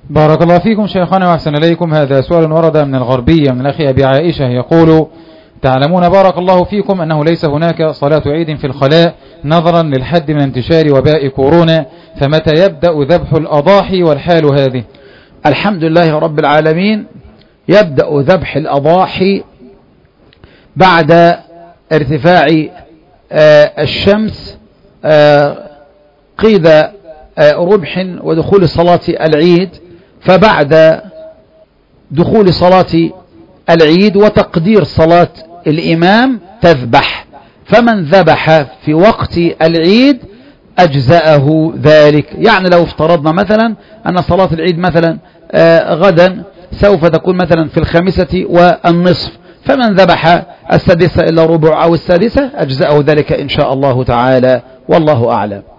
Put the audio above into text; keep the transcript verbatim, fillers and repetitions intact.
بارك الله فيكم شيخنا وأحسن إليكم. هذا سؤال ورد من الغربية من الأخ أبي عائشة يقول: تعلمون بارك الله فيكم أنه ليس هناك صلاة عيد في الخلاء نظرا للحد من انتشار وباء كورونا، فمتى يبدأ ذبح الأضاحي والحال هذه؟ الحمد لله رب العالمين. يبدأ ذبح الأضاحي بعد ارتفاع الشمس قيد ربح ودخول صلاة العيد، فبعد دخول صلاة العيد وتقدير صلاة الإمام تذبح. فمن ذبح في وقت العيد أجزأه ذلك. يعني لو افترضنا مثلا أن صلاة العيد مثلا غدا سوف تكون مثلا في الخامسة والنصف، فمن ذبح السادسة إلا ربع أو السادسة أجزأه ذلك إن شاء الله تعالى، والله أعلم.